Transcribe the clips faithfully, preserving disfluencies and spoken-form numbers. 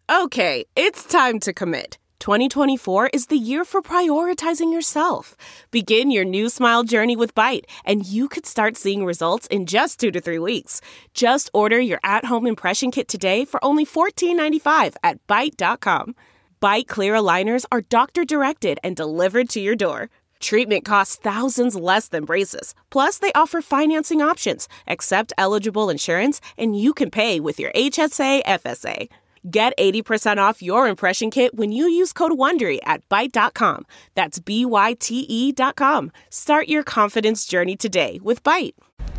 Okay, it's time to commit. twenty twenty-four is the year for prioritizing yourself. Begin your new smile journey with Byte, and you could start seeing results in just two to three weeks. Just order your at-home impression kit today for only fourteen ninety-five at byte dot com. Byte Clear aligners are doctor-directed and delivered to your door. Treatment costs thousands less than braces. Plus, they offer financing options, accept eligible insurance, and you can pay with your H S A F S A. Get eighty percent off your impression kit when you use code WONDERY at byte dot com. That's B Y T E dot com. Start your confidence journey today with Byte.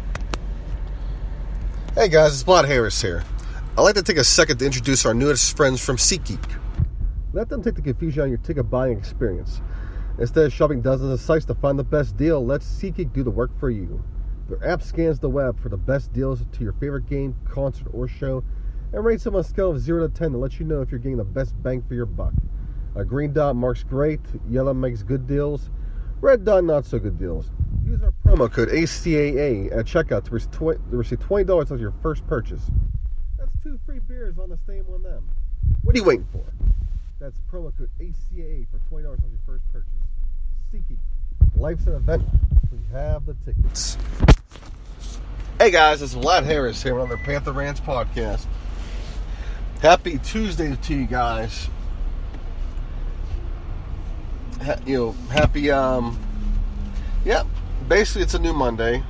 Hey guys, it's Vlad Harris here. I'd like to take a second to introduce our newest friends from SeatGeek. Let them take the confusion out of your ticket buying experience. Instead of shopping dozens of sites to find the best deal, let SeatGeek do the work for you. Their app scans the web for the best deals to your favorite game, concert, or show, and rates them on a scale of zero to ten to let you know if you're getting the best bang for your buck. A green dot marks great, yellow makes good deals, red dot not so good deals. Use our promo code A C A A at checkout to receive twenty dollars off your first purchase. That's two free beers on the same on them. What are you waiting for? That's promo code A C A A for twenty dollars off your first purchase. SeatGeek. Life's an event. We have the tickets. Hey guys, it's Vlad Harris here on the Panther Rants podcast. Happy Tuesday to you guys. Ha- you know, happy, um, yeah, basically it's a new Monday.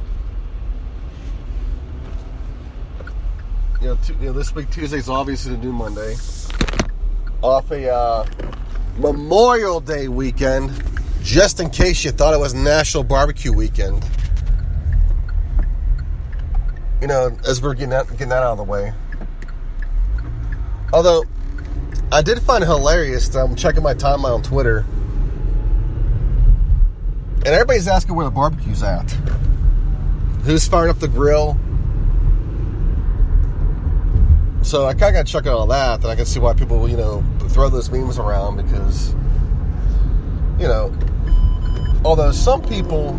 You know, t- you know this week, Tuesday's obviously a new Monday. Off a uh, Memorial Day weekend, just in case you thought it was National Barbecue Weekend. You know, as we're getting that, getting that out of the way. Although, I did find it hilarious that I'm checking my timeline on Twitter, and everybody's asking where the barbecue's at. Who's firing up the grill? So I kind of got to check out all that, and I can see why people, you know, throw those memes around, because, you know, although some people,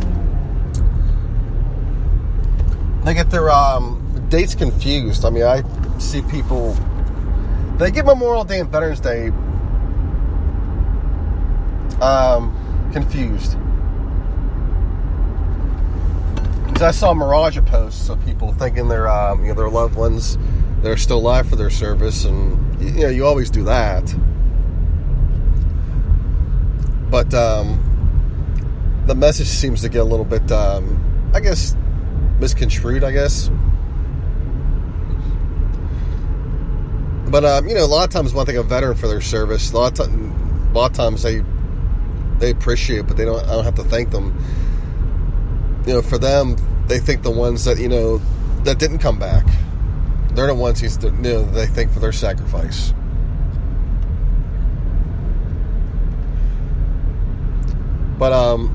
they get their um, dates confused. I mean, I see people, they get Memorial Day and Veterans Day um, confused. Because I saw a mirage of posts of people thinking their, um, you know, their loved ones, they're still alive for their service, and you know, you always do that. But um, the message seems to get a little bit, um, I guess, misconstrued, I guess. But um, you know, a lot of times when I think of a veteran for their service, a lot of, t- a lot of times they they appreciate it, but they don't. I don't have to thank them. You know, for them, they think the ones that, you know, that didn't come back, they're the ones who's, you know, they thank for their sacrifice. But um,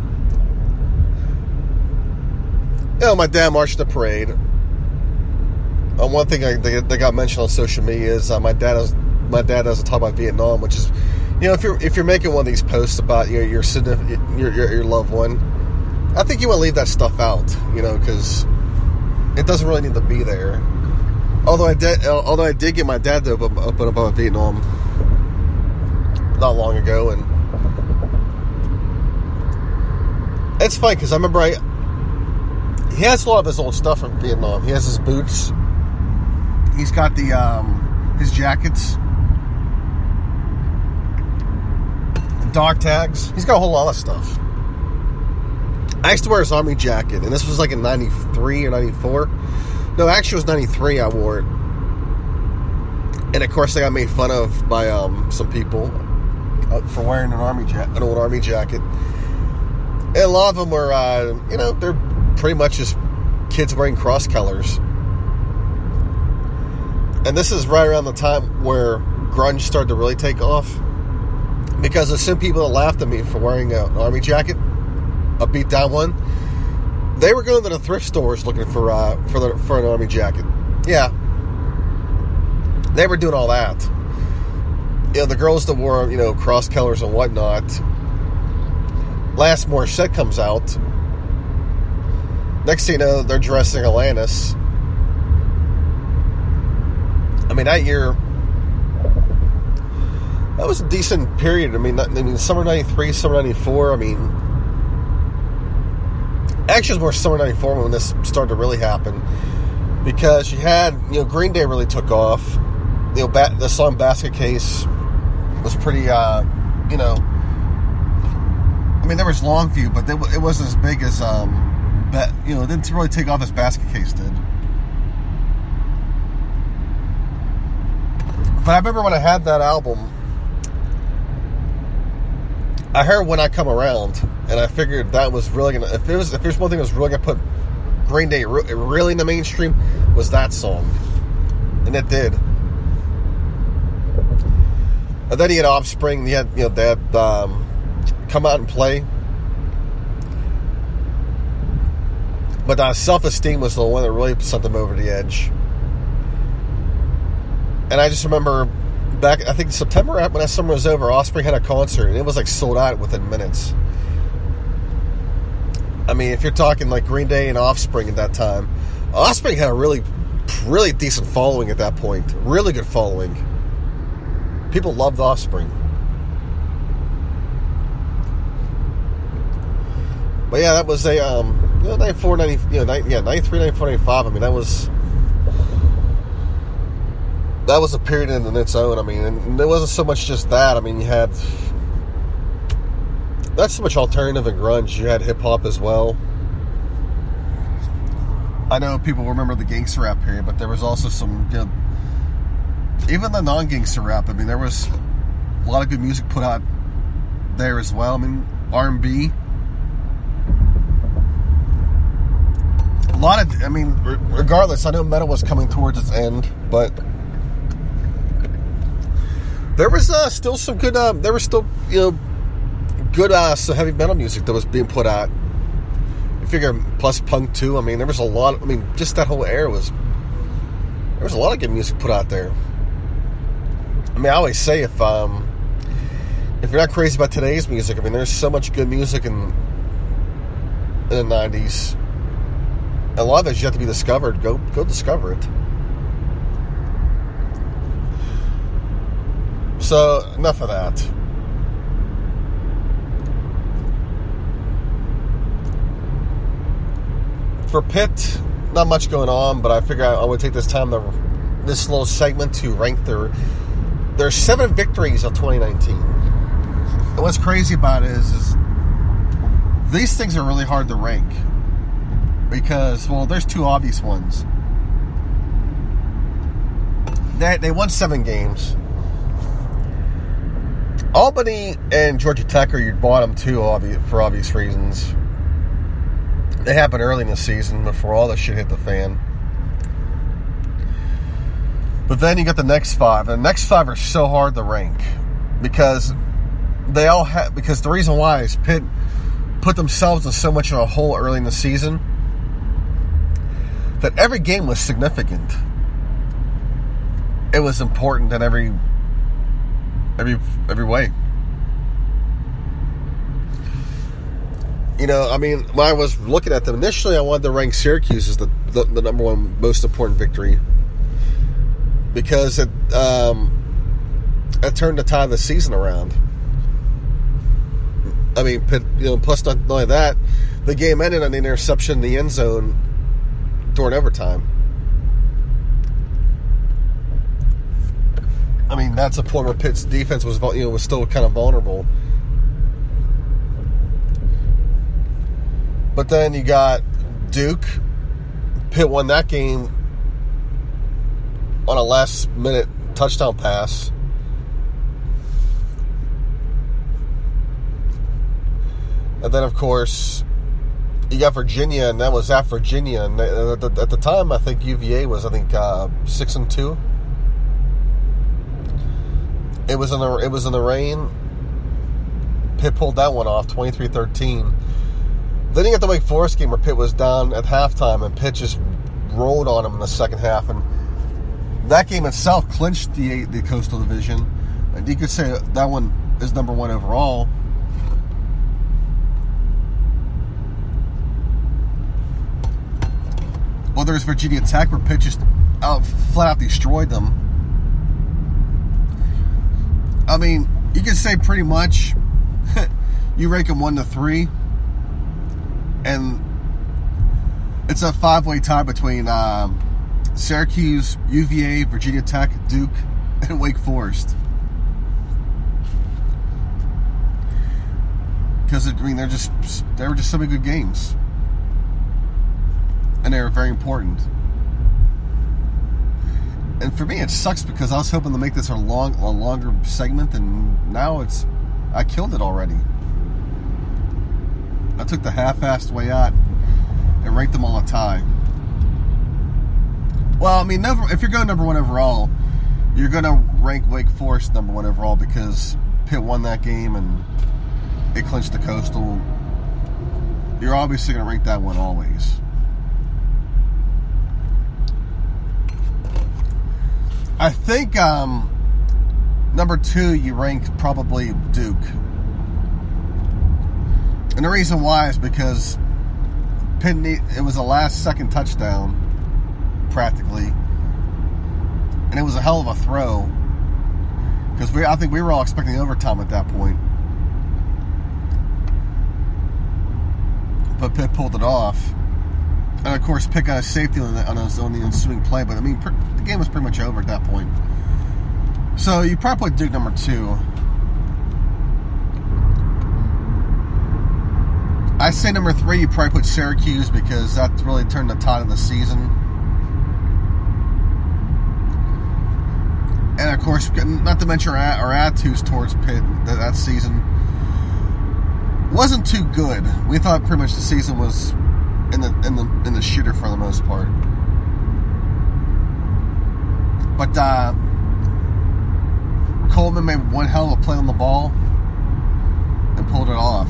you know, my dad marched the parade. Uh, one thing I, that got mentioned on social media is uh, my dad is, my dad doesn't talk about Vietnam, which is, you know, if you're if you're making one of these posts about your your your, your, your loved one, I think you want to leave that stuff out, you know, because it doesn't really need to be there. Although I did, although I did get my dad to open up about Vietnam not long ago, and it's funny because I remember I he has a lot of his old stuff from Vietnam. He has his boots. He's got the um, his jackets, dog tags. He's got a whole lot of stuff. I used to wear his army jacket, and this was like in ninety-three or ninety-four. No, actually it was ninety-three I wore it. And of course I got made fun of by um, some people uh, for wearing an army ja- an old army jacket. And a lot of them were, uh, you know, they're pretty much just kids wearing cross colors. And this is right around the time where grunge started to really take off. Because there's some people that laughed at me for wearing an army jacket, a beat down one. They were going to the thrift stores looking for uh, for the, for an army jacket. Yeah, they were doing all that. You know, the girls that wore, you know, cross colors and whatnot. Last Morissette comes out. Next thing you know, they're dressing Alanis. I mean, that year, that was a decent period. I mean, I mean, summer ninety-three, summer ninety-four. I mean, actually, it was more summer ninety-four when this started to really happen, because you had, you know, Green Day really took off. You know, ba- the song "Basket Case" was pretty, uh, you know. I mean, there was Longview, but they, it wasn't as big as, um, ba- you know, it didn't really take off as Basket Case did. But I remember when I had that album, I heard "When I Come Around," and I figured that was really gonna. If it was, if there's one thing that was really gonna put Green Day re- really in the mainstream, was that song, and it did. And then he had Offspring. He had, you know, they had um, Come Out and Play. But uh, Self-Esteem was the one that really sent them over the edge. And I just remember back, I think September, when that summer was over, Offspring had a concert, and it was like sold out within minutes. I mean, if you're talking like Green Day and Offspring at that time, Offspring had a really, really decent following at that point. Really good following. People loved Offspring. But yeah, that was a, um, you know, ninety-four, ninety, you know, yeah, ninety-three, ninety-four, ninety-five. I mean, that was, that was a period in its own. I mean, and there wasn't so much just that. I mean, you had, not so much alternative and grunge. You had hip-hop as well. I know people remember the gangster rap period, but there was also some, you know, even the non-gangster rap. I mean, there was a lot of good music put out there as well. I mean, R and B. A lot of, I mean, regardless, I know metal was coming towards its end, but there was uh, still some good, uh, there was still, you know, good uh, some heavy metal music that was being put out. You figure, plus punk too. I mean, there was a lot, I mean, just that whole era was, there was a lot of good music put out there. I mean, I always say, if um, if you're not crazy about today's music, I mean, there's so much good music in, in the nineties. A lot of it's yet to be discovered. Go, go discover it. So, enough of that. For Pitt, not much going on, but I figure I, I would take this time, to, this little segment, to rank their their seven victories of twenty nineteen. And what's crazy about it is, is these things are really hard to rank. Because, well, there's two obvious ones. They, they won seven games. Albany and Georgia Tech are your bottom two, obvious, for obvious reasons. They happened early in the season before all this shit hit the fan. But then you got the next five. And the next five are so hard to rank. Because they all have, because the reason why is Pitt put themselves in so much of a hole early in the season that every game was significant. It was important in every every every way. You know, I mean, when I was looking at them initially, I wanted to rank Syracuse as the, the, the number one most important victory, because it um, it turned the tide of the season around. I mean, you know, plus not only that, the game ended on the interception in the end zone during overtime. I mean, that's a point where Pitt's defense was, you know, was still kind of vulnerable. But then you got Duke. Pitt won that game on a last-minute touchdown pass. And then, of course, you got Virginia, and that was at Virginia. And at the, at the time, I think U V A was, I think, uh, six and two. It was in the it was in the rain. Pitt pulled that one off, twenty-three thirteen. Then you got the Wake Forest game where Pitt was down at halftime, and Pitt just rolled on them in the second half. And that game itself clinched the the Coastal Division. And you could say that one is number one overall. Well, there's Virginia Tech where Pitt just out, flat out destroyed them. I mean, you can say pretty much you rank them one to three, and it's a five-way tie between um, Syracuse, U V A, Virginia Tech, Duke, and Wake Forest. Because I mean, they're just they were just so many good games, and they were very important. And for me, it sucks because I was hoping to make this a long, a longer segment, and now it's I killed it already. I took the half-assed way out and ranked them all a tie. Well, I mean, never, if you're going number one overall, you're going to rank Wake Forest number one overall because Pitt won that game and it clinched the Coastal. You're obviously going to rank that one always. I think um, number two, you rank probably Duke. And the reason why is because Pitt, it was a last-second touchdown, practically. And it was a hell of a throw. Because we, I think we were all expecting overtime at that point. But Pitt pulled it off. And, of course, Pitt got a safety on the, on, his, on the ensuing play. But, I mean, per, the game was pretty much over at that point. So, you probably put Duke number two. I say number three, you probably put Syracuse because that really turned the tide of the season. And, of course, not to mention our, our attitudes towards Pitt that, that season wasn't too good. We thought pretty much the season was in the in the in the shitter for the most part. But uh, Coleman made one hell of a play on the ball and pulled it off.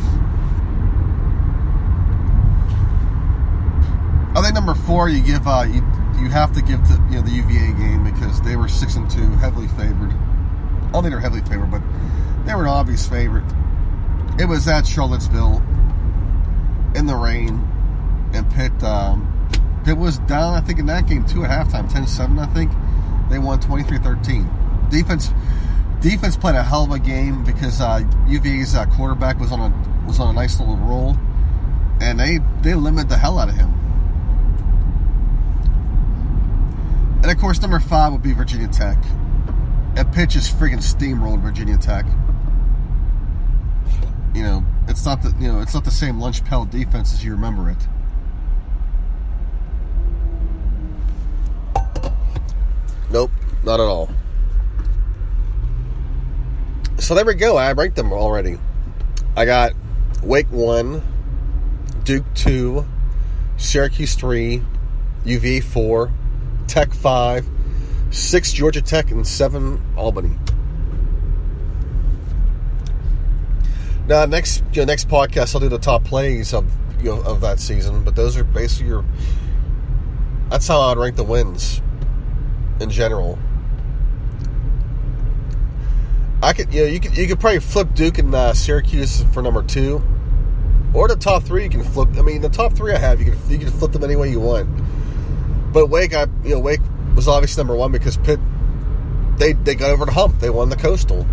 I think number four, you give uh, you you have to give to you know the U V A game because they were six and two, heavily favored. I don't think they're heavily favored, but they were an obvious favorite. It was at Charlottesville in the rain. And Pitt, um, Pitt was down, I think, in that game, too, at halftime, ten seven, I think. They won twenty-three thirteen. Defense defense played a hell of a game because uh, U V A's uh, quarterback was on a was on a nice little roll. And they, they limited the hell out of him. And, of course, number five would be Virginia Tech. And Pitt just freaking steamrolled Virginia Tech. You know, it's not the, you know, it's not the same lunch pail defense as you remember it. Nope, not at all. So there we go. I ranked them already. I got Wake one, Duke two, Syracuse three, U V A four, Tech five, six Georgia Tech, and seven Albany. Now, next you know, next podcast, I'll do the top plays of you know, of that season. But those are basically your. That's how I'd rank the wins. In general, I could, you know, you could, you could probably flip Duke and uh, Syracuse for number two, or the top three. You can flip. I mean, the top three I have, you can, you can flip them any way you want. But Wake, I, you know, Wake was obviously number one because Pitt, they they got over the hump. They won the Coastal.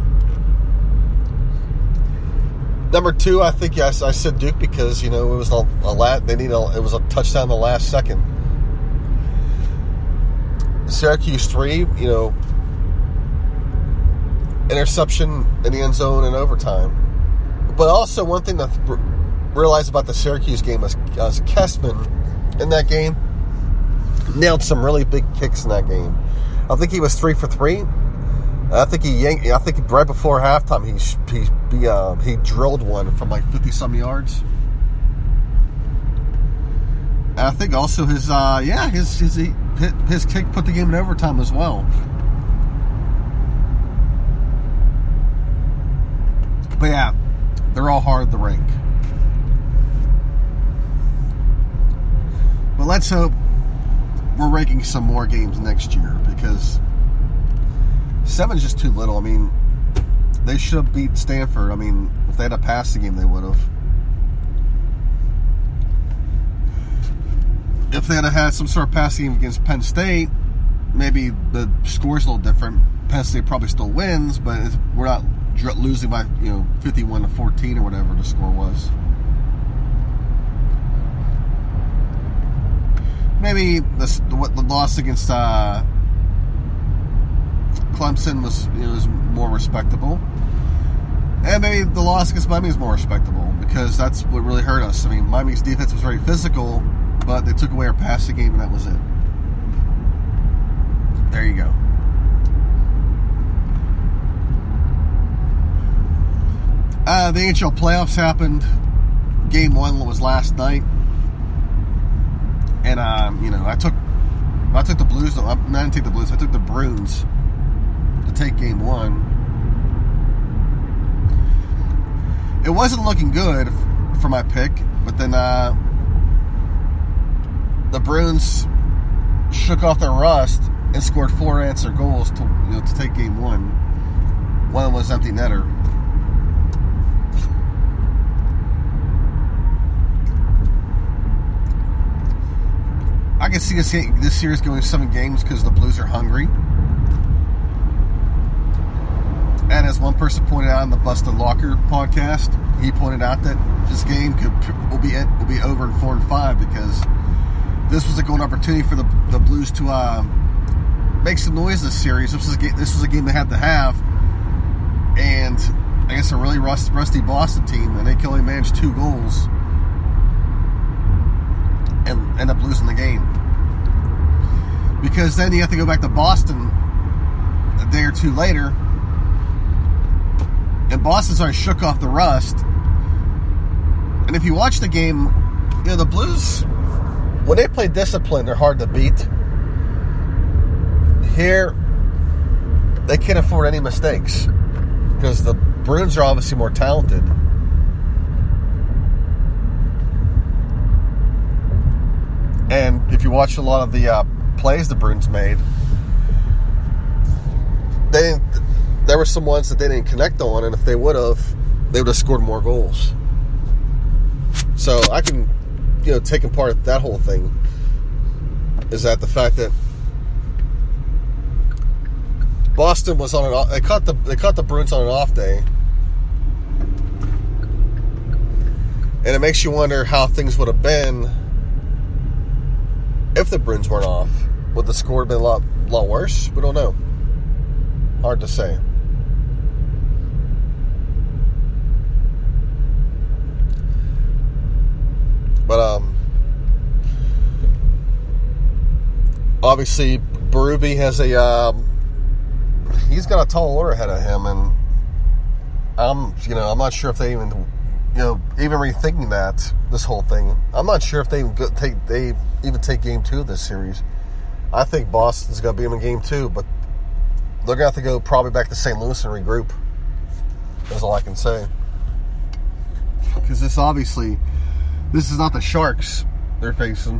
Number two, I think yes, I said Duke because you know it was a, a lat. They need a, it was a touchdown in the last second. Syracuse three, you know, interception in the end zone in overtime. But also one thing to th- realize about the Syracuse game is, is Kessman in that game nailed some really big kicks in that game. I think he was three for three. I think he yanked, I think right before halftime he he he, uh, he drilled one from like fifty some yards. And I think also his uh, yeah his his his kick put the game in overtime as well. But yeah, they're all hard to rank. But let's hope we're ranking some more games next year because seven's just too little. I mean, they should have beat Stanford. I mean, if they had a passing game, they would have. If they had had some sort of passing game against Penn State, maybe the score's a little different. Penn State probably still wins, but it's, we're not losing by, you know, fifty-one to fourteen or whatever the score was. Maybe the, the, the loss against uh, Clemson was, you know, was more respectable. And maybe the loss against Miami is more respectable because that's what really hurt us. I mean, Miami's defense was very physical, but they took away our passing game, and that was it. There you go. Uh, the N H L playoffs happened. Game one was last night. And, um, you know, I took I took the Blues. No, I didn't take the Blues. I took the Bruins to take game one. It wasn't looking good for my pick, but then uh, the Bruins shook off their rust and scored four unanswered goals to, you know, to take game one. One was empty netter. I can see this, this series going seven games because the Blues are hungry. And as one person pointed out on the Busted Locker podcast, he pointed out that this game could will be will be over in four and five because this was a golden opportunity for the the Blues to uh, make some noise this series. This was a game, this was a game they had to have, and I guess a really rust, rusty Boston team, and they can only manage two goals and end up losing the game. Because then you have to go back to Boston a day or two later. And Boston's already shook off the rust. And if you watch the game, you know, the Blues, when they play discipline, they're hard to beat. Here, they can't afford any mistakes. Because the Bruins are obviously more talented. And if you watch a lot of the uh, plays the Bruins made, they didn't... There were some ones that they didn't connect on, and if they would have, they would have scored more goals. So I can, you know, take apart that whole thing. Is that the fact that Boston was on an off, they caught the they caught the Bruins on an off day, and it makes you wonder how things would have been if the Bruins weren't off. Would the score have been a lot lot worse? We don't know. Hard to say. But, um, obviously, Berube has a, um, he's got a tall order ahead of him, and I'm, you know, I'm not sure if they even, you know, even rethinking that, this whole thing, I'm not sure if they even take, they even take game two of this series. I think Boston's going to beat them in game two, but they're going to have to go probably back to Saint Louis and regroup. That's all I can say. Because this obviously... This is not the Sharks they're facing.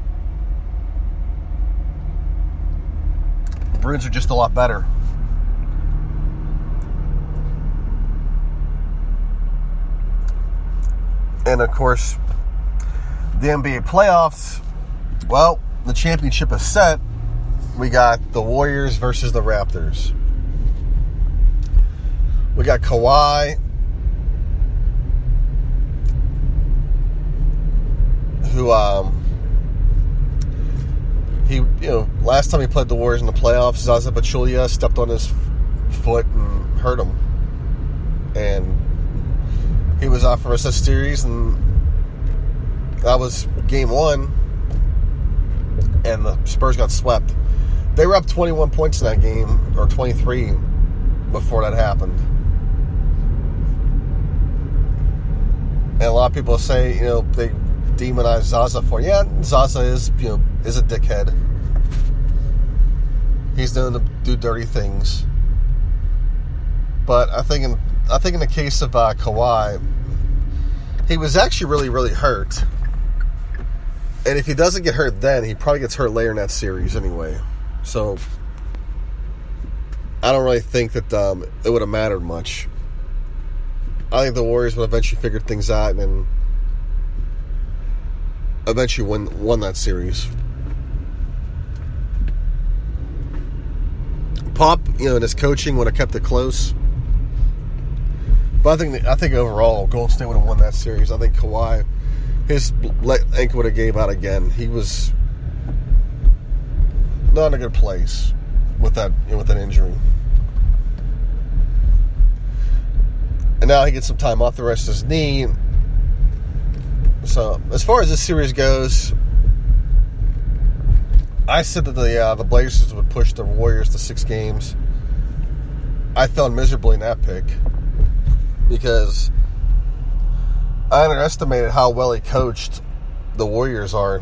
The Bruins are just a lot better. And, of course, the N B A playoffs, well, the championship is set. We got the Warriors versus the Raptors. We got Kawhi, who, um, he, you know, last time he played the Warriors in the playoffs, Zaza Pachulia stepped on his foot and hurt him. And he was out for the rest of the series, and that was game one, and the Spurs got swept. They were up twenty-one points in that game, or twenty-three, before that happened. And a lot of people say, you know, they demonize Zaza for, yeah, Zaza is, you know, is a dickhead. He's known to do dirty things. But I think in I think in the case of uh, Kawhi, he was actually really, really hurt. And if he doesn't get hurt then, he probably gets hurt later in that series anyway. So I don't really think that um, it would have mattered much. I think the Warriors would eventually figure things out and then eventually win, won that series. Pop, you know, in his coaching would have kept it close. But I think I think overall, Golden State would have won that series. I think Kawhi, his ankle would have gave out again. He was not in a good place with that you know, with that injury. And now he gets some time off the rest of his knee. So as far as this series goes, I said that the uh, the Blazers would push the Warriors to six games. I fell miserably in that pick because I underestimated how well he coached the Warriors are.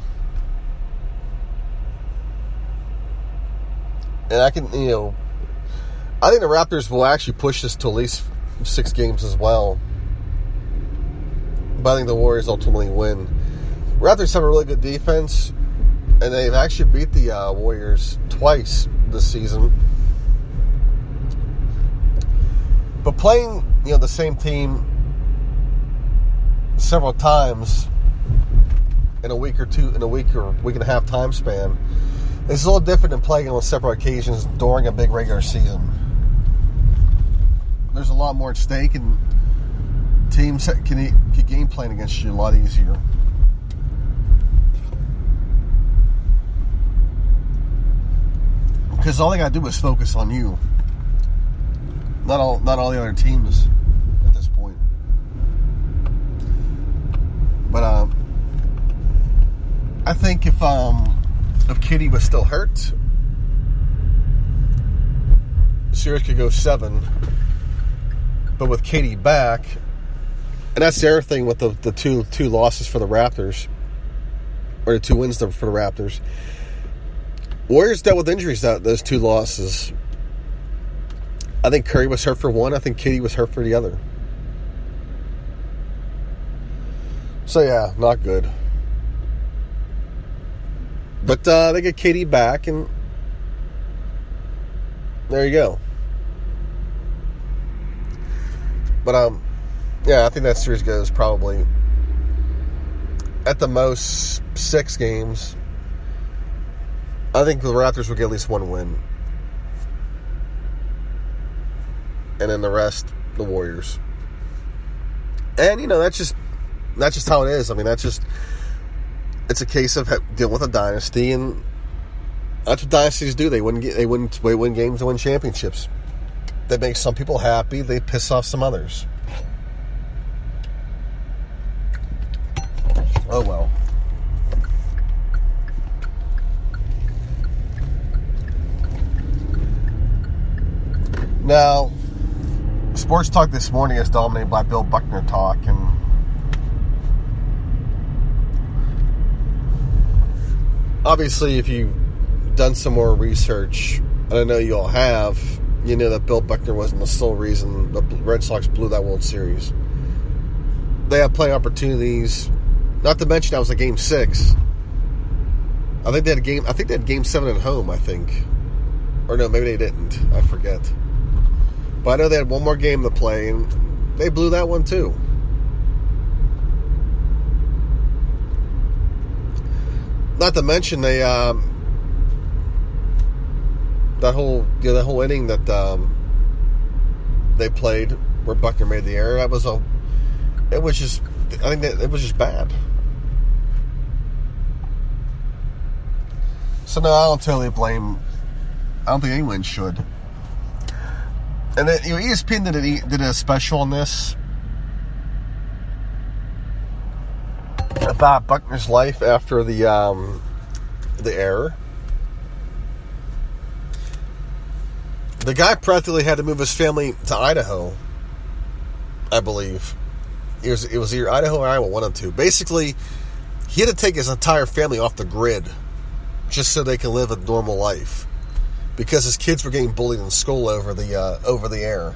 And I can, you know, I think the Raptors will actually push this to at least six games as well. But I think the Warriors ultimately win. Raptors have a really good defense, and they've actually beat the uh, Warriors twice this season. But playing, you know, the same team several times in a week or two, in a week or week and a half time span, is a little different than playing on separate occasions during a big regular season. There's a lot more at stake, and teams can, can game plan against you a lot easier. Because all they got to do is focus on you. Not all, not all the other teams at this point. But um, I think if um, if Kitty was still hurt, the series could go seven. But with Katie back, and that's the other thing with the, the two two losses for the Raptors, or the two wins for the Raptors. Warriors dealt with injuries that those two losses. I think Curry was hurt for one. I think Katie was hurt for the other. So yeah, not good. But uh, they get Katie back, and there you go. But um, yeah, I think that series goes probably at the most six games. I think the Raptors will get at least one win. And then the rest, the Warriors. And, you know, that's just that's just how it is. I mean, that's just, it's a case of dealing with a dynasty, and that's what dynasties do. They win, they win, they win games and win championships. They make some people happy. They piss off some others. Oh, well. Now, sports talk this morning is dominated by Bill Buckner talk, and obviously if you've done some more research, and I know you all have, you know that Bill Buckner wasn't the sole reason the Red Sox blew that World Series. They had plenty of opportunities, not to mention that was a game six. I think they had a game, I think they had game seven at home, I think. Or no, maybe they didn't. I forget. But I know they had one more game to play, and they blew that one too. Not to mention they um, that whole you know, that whole inning that um, they played where Buckner made the error. That was a it was just I think that it was just bad. So no, I don't totally blame. I don't think anyone should. And then, you know, E S P N did a, did a special on this about Buckner's life after the um, the error. The guy practically had to move his family to Idaho, I believe. It was it was either Idaho or Iowa, one of the two. Basically, he had to take his entire family off the grid just so they can live a normal life, because his kids were getting bullied in school over the uh, over the air.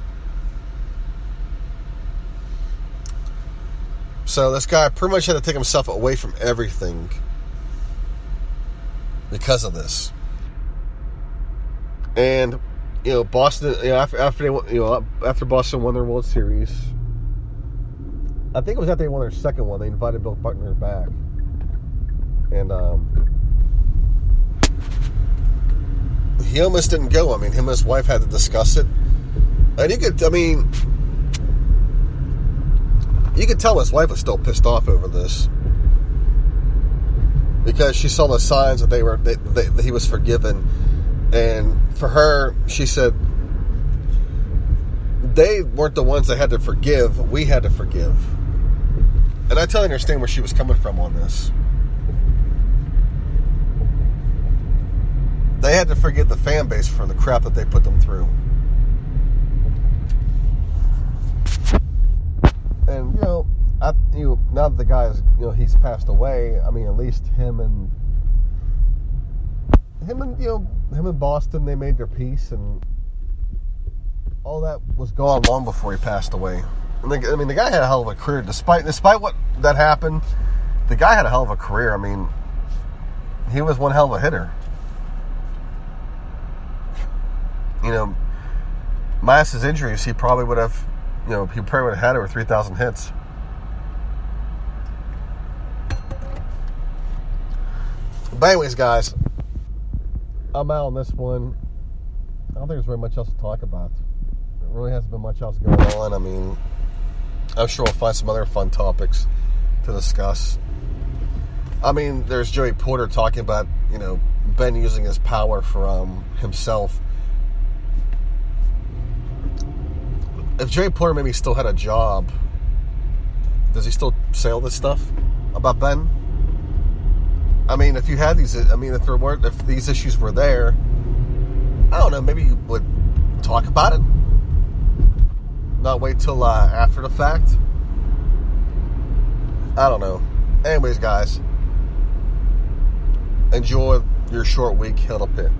So this guy pretty much had to take himself away from everything because of this. And you know, Boston, you know, after after they, you know, after Boston won their World Series, I think it was after they won their second one, they invited Bill Buckner back, and um. he almost didn't go. I mean, him and his wife had to discuss it. And you could, I mean, you could tell his wife was still pissed off over this. Because she saw the signs that they were, they, they, that he was forgiven. And for her, she said, they weren't the ones that had to forgive. We had to forgive. And I totally understand where she was coming from on this. They had to forgive the fan base for the crap that they put them through. And, you know, I, you know, now that the guy is, you know, he's passed away, I mean, at least him and, him and, you know, him and Boston, they made their peace, and all that was gone long before he passed away. And the, I mean, the guy had a hell of a career. Despite, despite what that happened, the guy had a hell of a career. I mean, he was one hell of a hitter. You know, minus his injuries, he probably would have, you know, he probably would have had over three thousand hits. But anyways, guys, I'm out on this one. I don't think there's very much else to talk about. There really hasn't been much else going on. I mean, I'm sure we'll find some other fun topics to discuss. I mean, there's Joey Porter talking about, you know, Ben using his power for um, himself. If Joey Porter maybe still had a job, does he still say all this stuff about Ben? I mean, if you had these, I mean, if there weren't, if these issues were there, I don't know, maybe you would talk about it. Not wait till uh, after the fact. I don't know. Anyways, guys, enjoy your short week. Hail to Pitt.